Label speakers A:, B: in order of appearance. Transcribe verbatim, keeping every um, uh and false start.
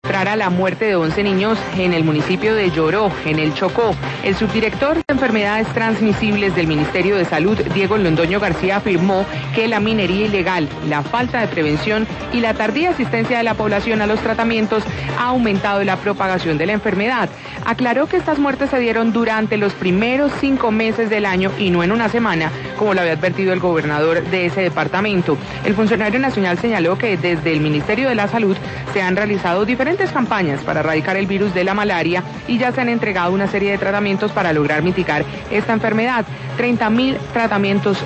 A: Tras la muerte de once niños en el municipio de Lloró, en el Chocó, el subdirector de enfermedades transmisibles del Ministerio de Salud, Diego Londoño García, afirmó que la minería ilegal, la falta de prevención y la tardía asistencia de la población a los tratamientos ha aumentado la propagación de la enfermedad. Aclaró que estas muertes se dieron durante los primeros cinco meses del año y no en una semana, como lo había advertido el gobernador de ese departamento. El funcionario nacional señaló que desde el Ministerio de la Salud se han realizado diferentes campañas para erradicar el virus de la malaria y ya se han entregado una serie de tratamientos para lograr mitigar esta enfermedad. treinta mil tratamientos